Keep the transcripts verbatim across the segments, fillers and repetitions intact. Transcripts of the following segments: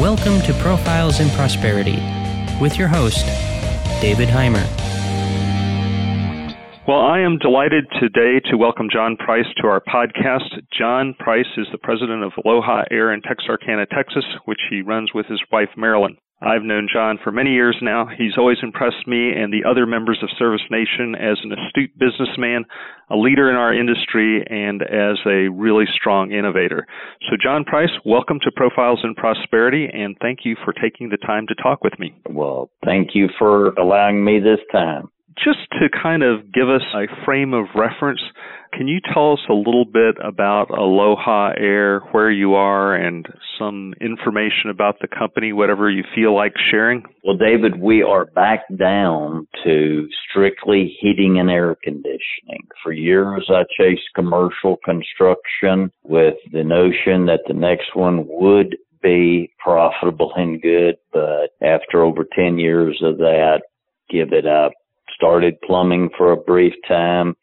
Welcome to Profiles in Prosperity with your host, David Heimer. Well, I am delighted today to welcome John Price to our podcast. John Price is the president of Aloha Air in Texarkana, Texas, which he runs with his wife, Marilyn. I've known John for many years now. He's always impressed me and the other members of Service Nation as an astute businessman, a leader in our industry, and as a really strong innovator. So, John Price, welcome to Profiles in Prosperity, and thank you for taking the time to talk with me. Well, thank you for allowing me this time. Just to kind of give us a frame of reference, can you tell us a little bit about Aloha Air, where you are, and some information about the company, whatever you feel like sharing? Well, David, we are back down to strictly heating and air conditioning. For years, I chased commercial construction with the notion that the next one would be profitable and good, but after over ten years of that, give it up. Started plumbing for a brief time,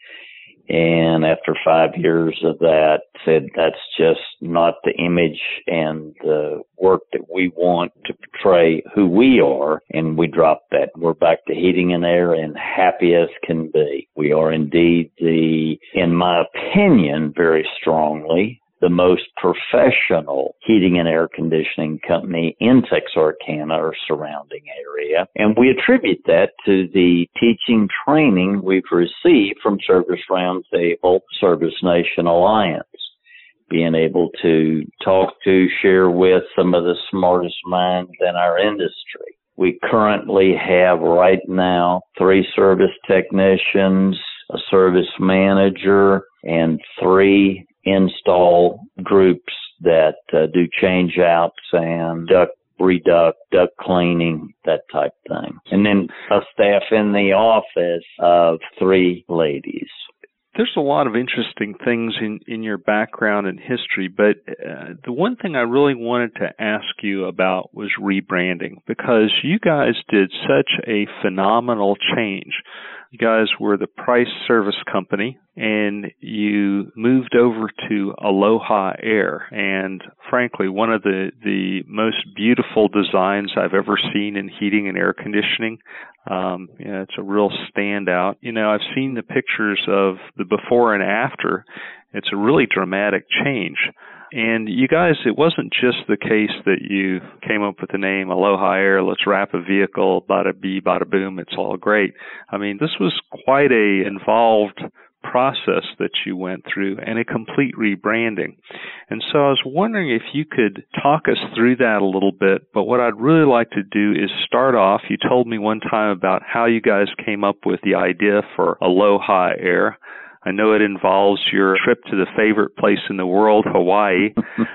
and after five years of that, said that's just not the image and the work that we want to portray who we are, and we dropped that. We're back to heating and air and happy as can be. We are indeed the, in my opinion, very strongly, the most professional heating and air conditioning company in Texarkana or surrounding area. And we attribute that to the teaching training we've received from Service Roundtable, Service Nation Alliance, being able to talk to, share with some of the smartest minds in our industry. We currently have right now three service technicians, a service manager, and three install groups that uh, do change outs and duct reduct, duct cleaning, that type thing. And then a staff in the office of three ladies. There's a lot of interesting things in, in your background and history, but uh, the one thing I really wanted to ask you about was rebranding, because you guys did such a phenomenal change. You guys were the Price Service Company, and you moved over to Aloha Air. And frankly, one of the, the most beautiful designs I've ever seen in heating and air conditioning. Um, yeah, it's a real standout. You know, I've seen the pictures of the before and after. It's a really dramatic change. And you guys, it wasn't just the case that you came up with the name Aloha Air, let's wrap a vehicle, bada bee, bada boom, it's all great. I mean, this was quite a involved process that you went through and a complete rebranding. And so I was wondering if you could talk us through that a little bit, but what I'd really like to do is start off, you told me one time about how you guys came up with the idea for Aloha Air. I know it involves your trip to the favorite place in the world, Hawaii.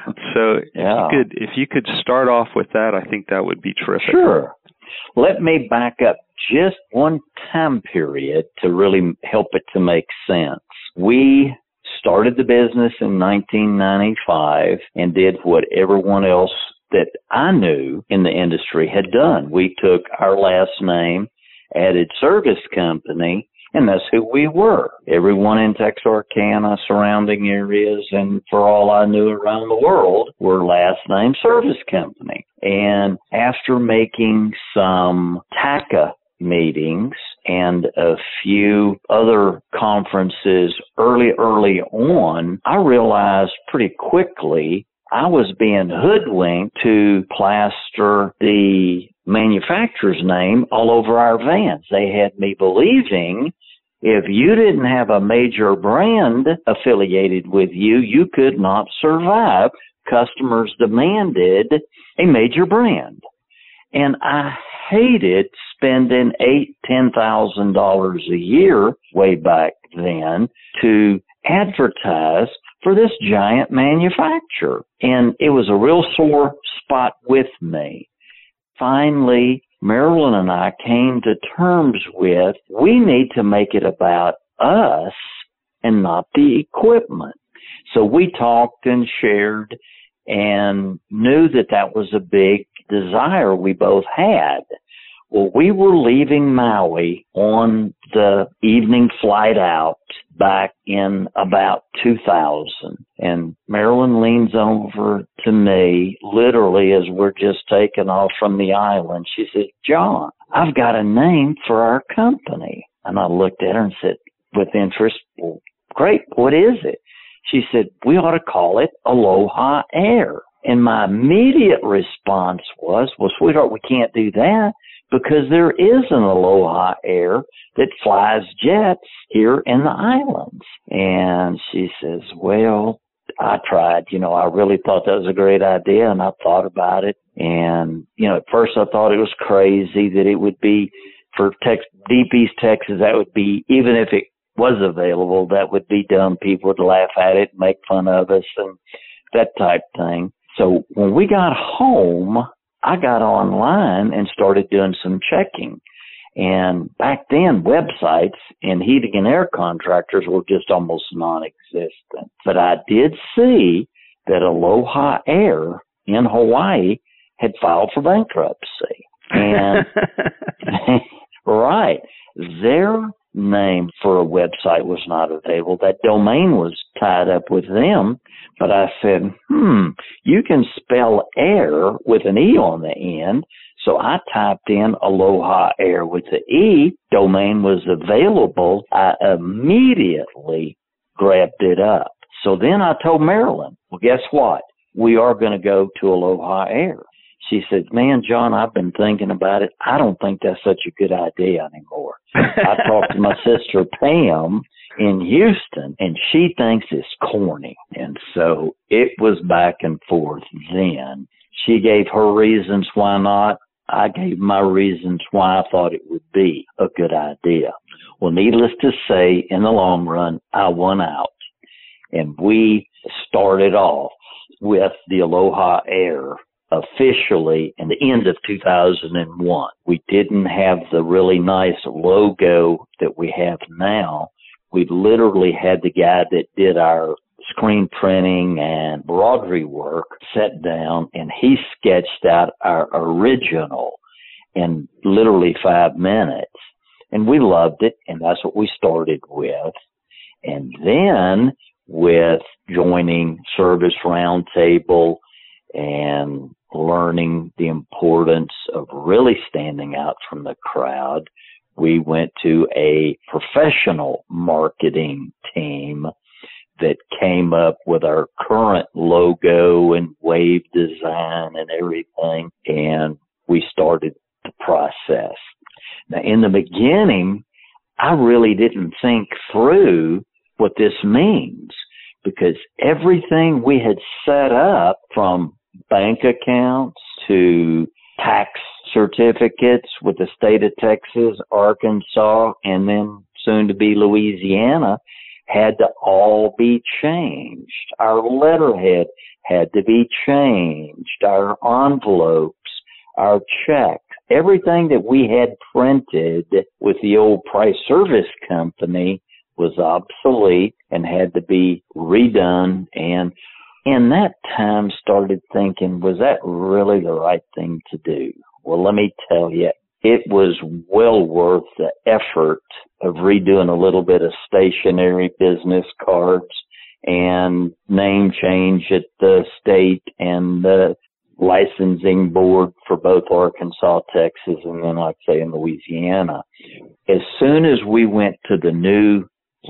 So yeah. if you could, if you could start off with that, I think that would be terrific. Sure. Let me back up just one time period to really help it to make sense. We started the business in nineteen ninety-five and did what everyone else that I knew in the industry had done. We took our last name, added service company, and that's who we were. Everyone in Texarkana, surrounding areas, and for all I knew around the world, were last name service company. And after making some T A C A meetings and a few other conferences early, early on, I realized pretty quickly I was being hoodwinked to plaster the manufacturer's name all over our vans. They had me believing if you didn't have a major brand affiliated with you, you could not survive. Customers demanded a major brand. And I hated spending eight, ten thousand dollars a year way back then to advertise for this giant manufacturer. And it was a real sore spot with me. Finally, Marilyn and I came to terms with we need to make it about us and not the equipment. So we talked and shared and knew that that was a big desire we both had. Well, we were leaving Maui on the evening flight out back in about two thousand. And Marilyn leans over to me, literally, as we're just taking off from the island. She said, John, I've got a name for our company. And I looked at her and said, with interest, well, great, what is it? She said, we ought to call it Aloha Air. And my immediate response was, well, sweetheart, we can't do that because there is an Aloha Air that flies jets here in the islands. And she says, well, I tried. You know, I really thought that was a great idea, and I thought about it. And, you know, at first I thought it was crazy that it would be for Tex- Deep East Texas, that would be, even if it was available, that would be dumb. People would laugh at it, make fun of us, and that type thing. So when we got home, I got online and started doing some checking. And back then, websites and heating and air contractors were just almost non-existent. But I did see that Aloha Air in Hawaii had filed for bankruptcy. And, right, their name for a website was not available. That domain was tied up with them. But I said, hmm, you can spell air with an E on the end. So I typed in Aloha Air with the E. Domain was available. I immediately grabbed it up. So then I told Marilyn, well, guess what? We are going to go to Aloha Air. She said, man, John, I've been thinking about it. I don't think that's such a good idea anymore. I talked to my sister, Pam, in Houston, and she thinks it's corny. And so it was back and forth then. She gave her reasons why not. I gave my reasons why I thought it would be a good idea. Well, needless to say, in the long run, I won out. And we started off with the Aloha Air officially in the end of two thousand one. We didn't have the really nice logo that we have now. We literally had the guy that did our screen printing and embroidery work set down, and he sketched out our original in literally five minutes. And we loved it, and that's what we started with. And then with joining Service Roundtable and learning the importance of really standing out from the crowd, we went to a professional marketing team that came up with our current logo and wave design and everything, and we started the process. Now, in the beginning, I really didn't think through what this means, because everything we had set up, from bank accounts to tax certificates with the state of Texas, Arkansas, and then soon to be Louisiana, had to all be changed. Our letterhead had to be changed. Our envelopes, our checks, everything that we had printed with the old Price Service Company was obsolete and had to be redone. And in that time started thinking, was that really the right thing to do? Well, let me tell you, it was well worth the effort of redoing a little bit of stationery business cards and name change at the state and the licensing board for both Arkansas, Texas, and then, like I say, in Louisiana. As soon as we went to the new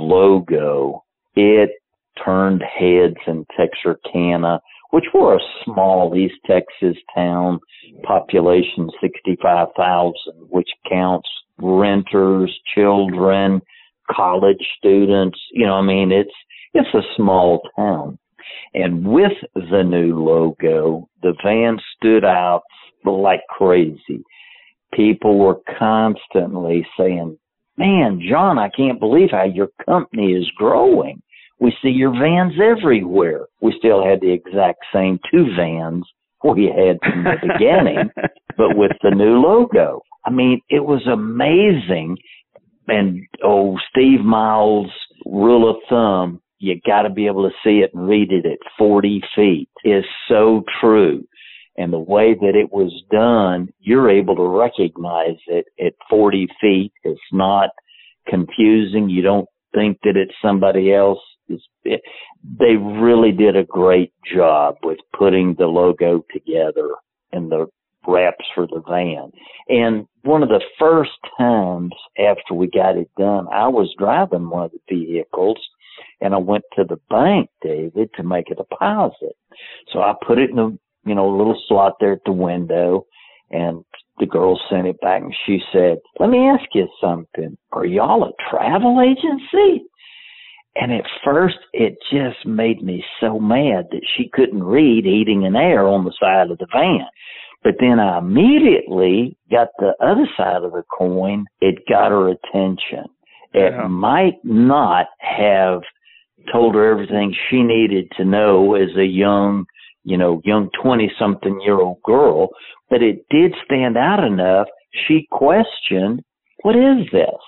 logo, it turned heads in Texarkana, which were a small East Texas town, population sixty-five thousand, which counts renters, children, college students. You know, I mean, it's it's a small town. And with the new logo, the van stood out like crazy. People were constantly saying, man, John, I can't believe how your company is growing. We see your vans everywhere. We still had the exact same two vans we had from the beginning, but with the new logo. I mean, it was amazing. And, oh, Steve Miles' rule of thumb, you got to be able to see it and read it at forty feet, is so true. And the way that it was done, you're able to recognize it at forty feet. It's not confusing. You don't think that it's somebody else. It's, it, they really did a great job with putting the logo together and the wraps for the van. And one of the first times after we got it done, I was driving one of the vehicles, and I went to the bank, David, to make a deposit. So I put it in a, you know, little slot there at the window, and the girl sent it back, and she said, "Let me ask you something. Are y'all a travel agency?" And at first, it just made me so mad that she couldn't read heating and air on the side of the van. But then I immediately got the other side of the coin. It got her attention. It yeah. might not have told her everything she needed to know as a young, you know, young twenty-something-year-old girl, but it did stand out enough. She questioned, "What is this?"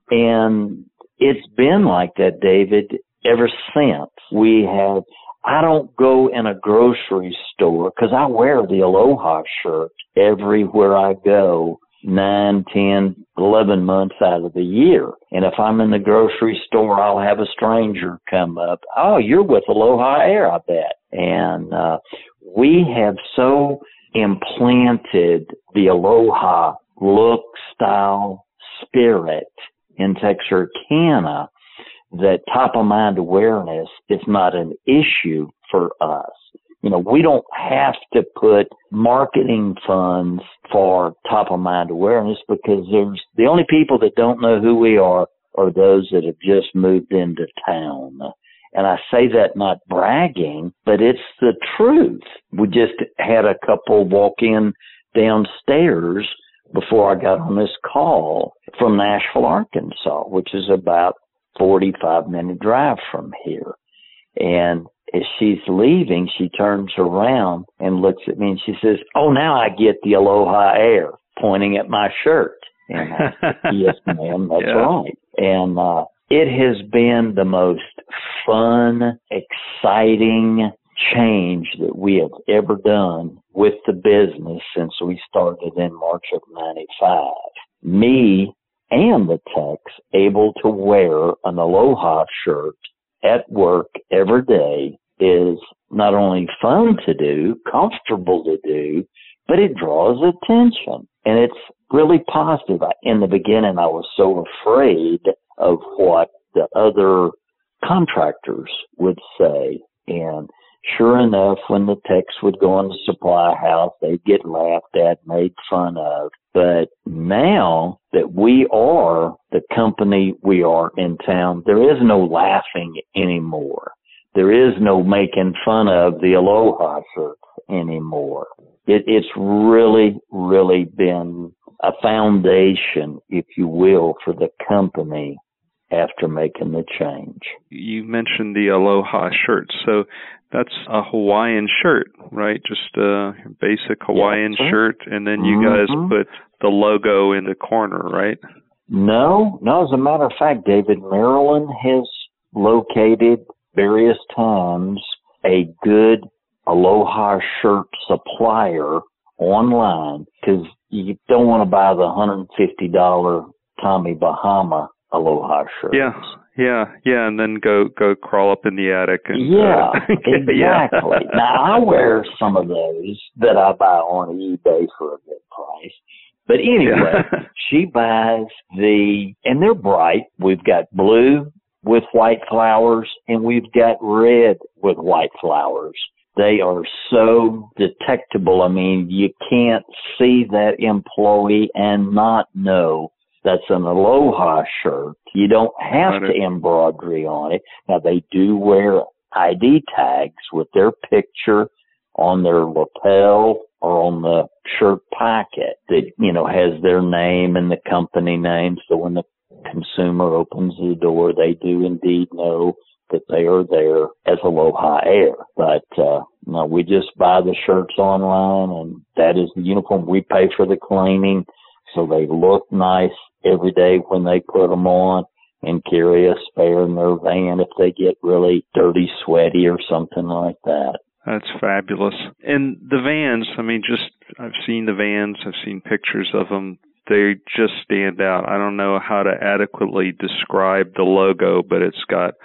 And it's been like that, David, ever since. We have, I don't go in a grocery store because I wear the Aloha shirt everywhere I go, nine, ten, eleven months out of the year. And if I'm in the grocery store, I'll have a stranger come up. "Oh, you're with Aloha Air, I bet." And uh, we have so implanted the Aloha look, style, spirit in Texarkana that top-of-mind awareness is not an issue for us. You know, we don't have to put marketing funds for top-of-mind awareness because there's the only people that don't know who we are are those that have just moved into town. And I say that not bragging, but it's the truth. We just had a couple walk in downstairs before I got on this call from Nashville, Arkansas, which is about forty-five minute drive from here. And as she's leaving, she turns around and looks at me and she says, "Oh, now I get the Aloha Air," pointing at my shirt. And I said, "Yes, ma'am, that's yeah. right." And uh, it has been the most fun, exciting change that we have ever done with the business since we started in March of ninety-five. Me and the techs able to wear an Aloha shirt at work every day is not only fun to do, comfortable to do, but it draws attention. And it's really positive. In the beginning, I was so afraid of what the other contractors would say. And sure enough, when the techs would go in the supply house, they'd get laughed at, made fun of. But now that we are the company we are in town, there is no laughing anymore. There is no making fun of the Aloha shirts anymore. It, it's really, really been a foundation, if you will, for the company after making the change. You mentioned the Aloha shirt, so that's a Hawaiian shirt, right? Just a basic Hawaiian yeah, shirt, and then you mm-hmm. guys put the logo in the corner, right? No, no. As a matter of fact, David, Maryland has located various times a good Aloha shirt supplier online because you don't want to buy the one hundred fifty dollars Tommy Bahama Aloha shirts. Yeah, yeah, yeah, and then go go crawl up in the attic. And, yeah, uh, exactly. yeah. Now, I wear some of those that I buy on eBay for a good price. But anyway, yeah. She buys the, and they're bright. We've got blue with white flowers, and we've got red with white flowers. They are so detectable. I mean, you can't see that employee and not know that's an Aloha shirt. You don't have to embroidery on it. Now, they do wear I D tags with their picture on their lapel or on the shirt pocket that, you know, has their name and the company name. So when the consumer opens the door, they do indeed know that they are there as Aloha Air. But, uh, no, we just buy the shirts online, and that is the uniform. We pay for the cleaning, so they look nice every day when they put them on, and carry a spare in their van if they get really dirty, sweaty, or something like that. That's fabulous. And the vans, I mean, just, I've seen the vans, I've seen pictures of them. They just stand out. I don't know how to adequately describe the logo, but it's got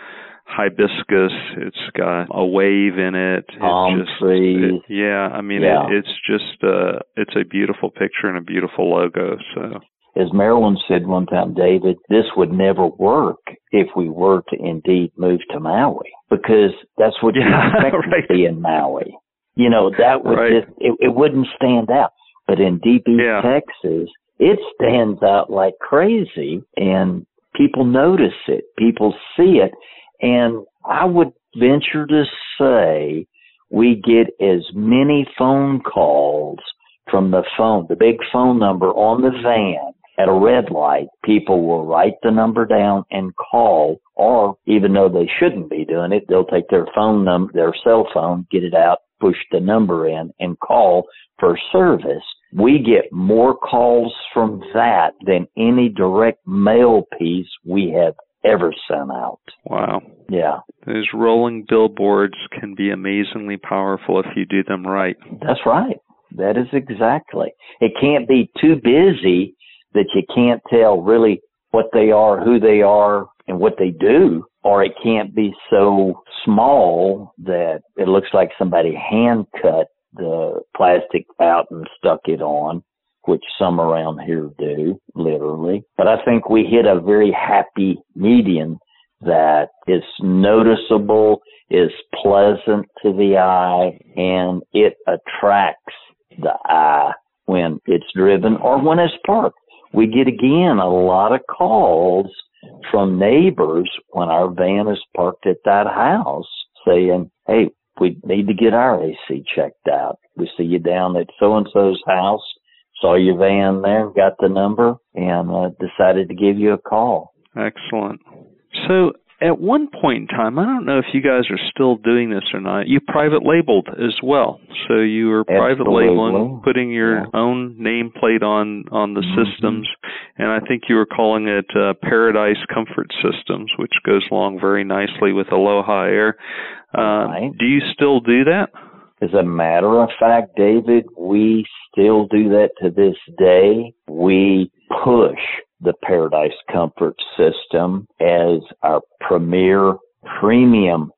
hibiscus. It's got a wave in it. Palm just, trees. It, yeah, I mean, yeah. it, it's just uh, it's a beautiful picture and a beautiful logo. So, as Marilyn said one time, David, this would never work if we were to indeed move to Maui, because that's what yeah, you expect right. to be in Maui. You know, that would right. just, it, it wouldn't stand out. But in deep East yeah. Texas, it stands out like crazy, and people notice it. People see it. And I would venture to say we get as many phone calls from the phone, the big phone number on the van at a red light. People will write the number down and call, or even though they shouldn't be doing it, they'll take their phone number, their cell phone, get it out, push the number in, and call for service. We get more calls from that than any direct mail piece we have ever sent out. Wow. Yeah. Those rolling billboards can be amazingly powerful if you do them right. That's right. That is exactly. It can't be too busy that you can't tell really what they are, who they are, and what they do, or it can't be so small that it looks like somebody hand cut the plastic out and stuck it on, which some around here do, literally. But I think we hit a very happy median that is noticeable, is pleasant to the eye, and it attracts the eye when it's driven or when it's parked. We get, again, a lot of calls from neighbors when our van is parked at that house saying, hey, we need to get our A C checked out. We see you down at so-and-so's house, saw your van there, got the number, and uh, decided to give you a call. Excellent. So at one point in time, I don't know if you guys are still doing this or not, you private labeled as well. So you were private Absolutely. labeling, putting your yeah. own nameplate on, on the mm-hmm. systems, and I think you were calling it uh, Paradise Comfort Systems, which goes along very nicely with Aloha Air. Uh, right. Do you still do that? As a matter of fact, David, we still do that to this day. We push the Paradise Comfort System as our premier premium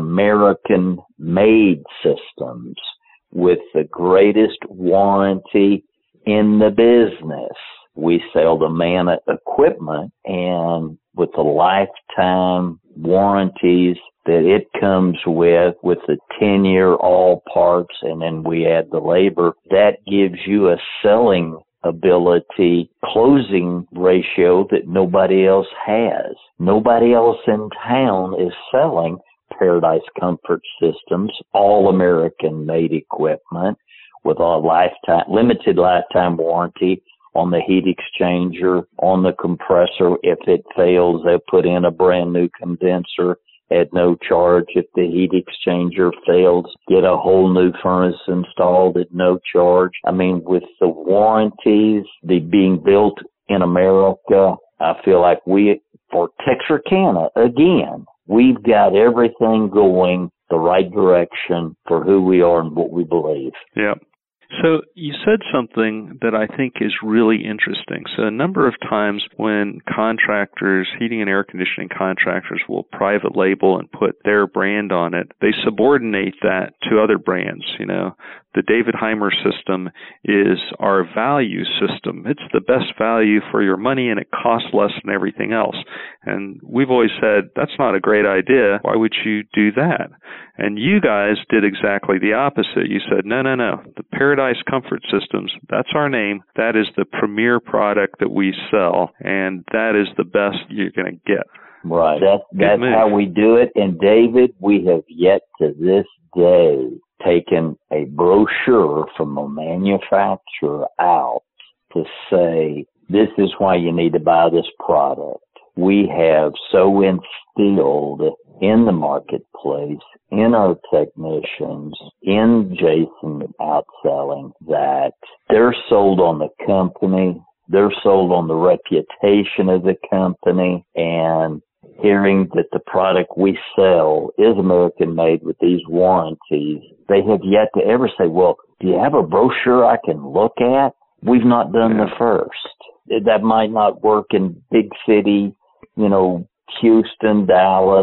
American-made systems with the greatest warranty in the business. We sell the Manna equipment, and with the lifetime warranties that it comes with, with the ten-year all parts, and then we add the labor, that gives you a selling ability, closing ratio that nobody else has. Nobody else in town is selling Paradise Comfort Systems, all American made equipment with a lifetime, limited lifetime warranty on the heat exchanger, on the compressor. If it fails, they'll put in a brand new condenser at no charge. If the heat exchanger fails, get a whole new furnace installed at no charge. I mean, with the warranties, the being built in America, I feel like we, for Texarkana, again, we've got everything going the right direction for who we are and what we believe. Yeah. So you said something that I think is really interesting. So a number of times when contractors, heating and air conditioning contractors, will private label and put their brand on it, they subordinate that to other brands. You know, the David Heimer system is our value system. It's the best value for your money, and it costs less than everything else. And we've always said, that's not a great idea. Why would you do that? And you guys did exactly the opposite. You said, no, no, no. The Paradise Comfort Systems, that's our name. That is the premier product that we sell, and that is the best you're going to get. Right. That, that's how we do it. And, David, we have yet to this day taken a brochure from a manufacturer out to say, this is why you need to buy this product. We have so instilled in the marketplace, in our technicians, in Jason outselling, that they're sold on the company, they're sold on the reputation of the company, and hearing that the product we sell is American-made with these warranties, they have yet to ever say, well, do you have a brochure I can look at? We've not done the first. That might not work in big city, you know, Houston, Dallas.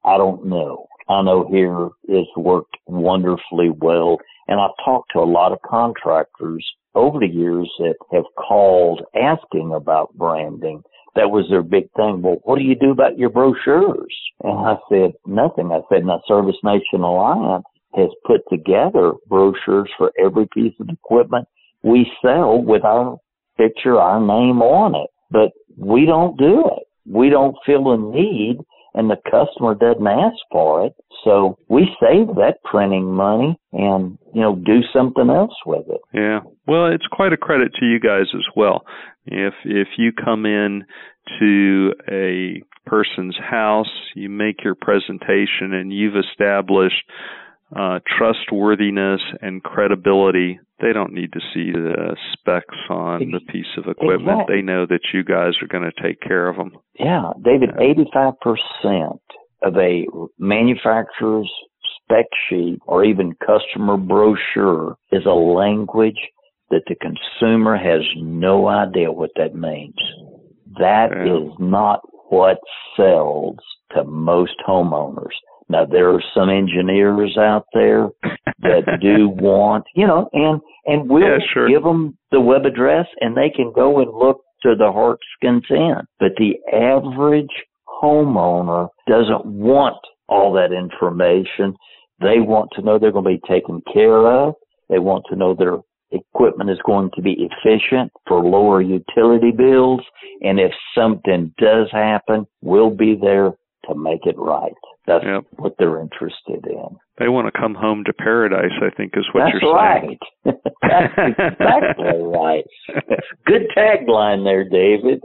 I don't know. I know here it's worked wonderfully well, and I've talked to a lot of contractors over the years that have called asking about branding. That was their big thing. Well, what do you do about your brochures? And I said, nothing. I said, now Service Nation Alliance has put together brochures for every piece of equipment we sell with our picture, our name on it. But we don't do it. We don't feel a need, and the customer doesn't ask for it. So we save that printing money and, you know, do something else with it. Yeah. Well, it's quite a credit to you guys as well. If if you come in to a person's house, you make your presentation, and you've established uh, trustworthiness and credibility, they don't need to see the specs on the piece of equipment. Exactly. They know that you guys are going to take care of them. Yeah, David, eighty-five percent of a manufacturer's spec sheet or even customer brochure is a language that the consumer has no idea what that means. That yeah. is not what sells to most homeowners. Now, there are some engineers out there that do want, you know, and, and we'll yeah, sure. give them the web address and they can go and look to the heart's content. But the average homeowner doesn't want all that information. They want to know they're going to be taken care of. They want to know their equipment is going to be efficient for lower utility bills. And if something does happen, we'll be there to make it right. That's yep. what they're interested in. They want to come home to paradise, I think, is what That's you're right. saying. That's exactly right. Good tagline there, David.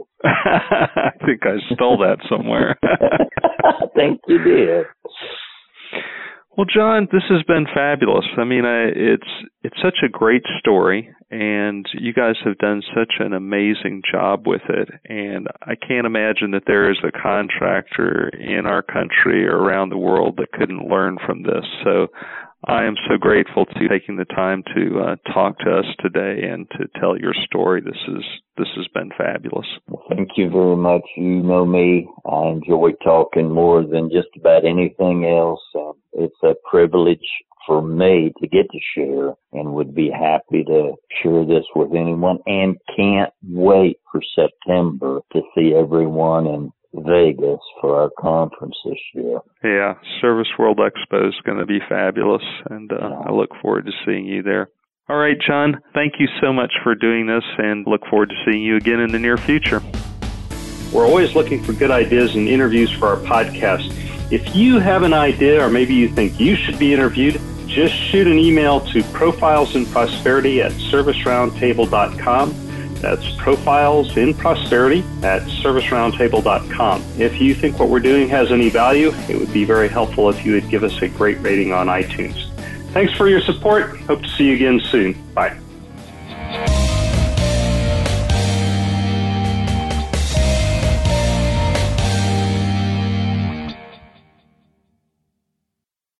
I think I stole that somewhere. I think you did. Well, John, this has been fabulous. I mean, I, it's it's such a great story, and you guys have done such an amazing job with it. And I can't imagine that there is a contractor in our country or around the world that couldn't learn from this. So I am so grateful to you taking the time to uh, talk to us today and to tell your story. This is this has been fabulous. Thank you very much. You know me. I enjoy talking more than just about anything else. Um, it's a privilege for me to get to share, and would be happy to share this with anyone, and can't wait for September to see everyone in Vegas for our conference this year. Yeah, Service World Expo is going to be fabulous, and uh, yeah. I look forward to seeing you there. All right, John, thank you so much for doing this, and look forward to seeing you again in the near future. We're always looking for good ideas and interviews for our podcast. If you have an idea, or maybe you think you should be interviewed, just shoot an email to profilesinprosperity at service roundtable dot com. That's Profiles in Prosperity at service roundtable dot com. If you think what we're doing has any value, it would be very helpful if you would give us a great rating on iTunes. Thanks for your support. Hope to see you again soon. Bye.